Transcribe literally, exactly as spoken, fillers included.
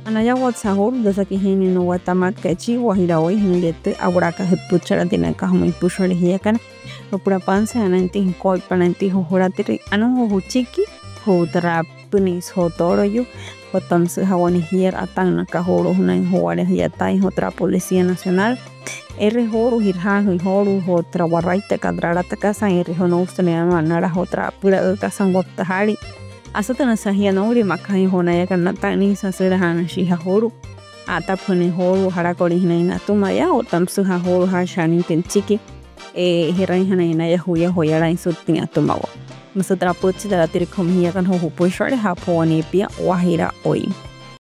Anaya WhatsApp desa kihini no Guatamat kachi Guajiraoi hinilete aburaka hipuchara tiene kahumi pushori hiakan opurapanse ananti koi pananti horatiri anu huchiki hotra punis hotoro yu hotamse hawani hier atang kahoro hunan hoare hiatai hotra Policía Nacional R horo hirhan horo hotra waraita kadrarata kasa R hono ustane manara hotra pura kasan gotahari asatana sahia nori makai honaya kanata ni sasera hana shi horo ata pone horo harakori hinaina tumaya o tamsu horo ha shani tenchiki e hirai hanaina ya huya hoyara insutin atumawa Masatra puchi da latiri komia kan ho pushore ha poni pia wahira oi